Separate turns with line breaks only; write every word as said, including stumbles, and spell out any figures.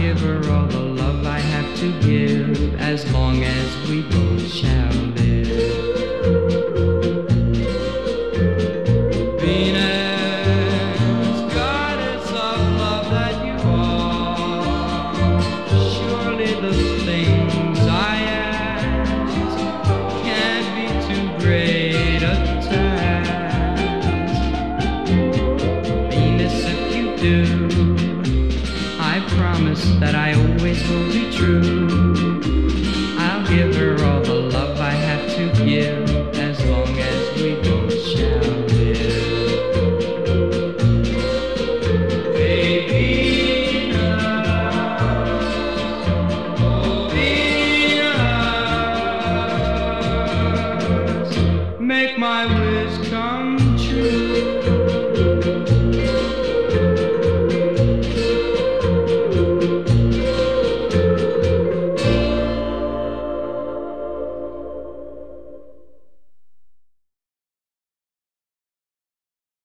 give her all the love I have to give, as long as we both shall live. Venus, goddess of love that you are, surely the things I ask can't be too great a task. Venus, if you do, I promise that I always will be true. I'll give her all the love I have to give, as long as we both shall live. Hey, Venus, oh Venus, make my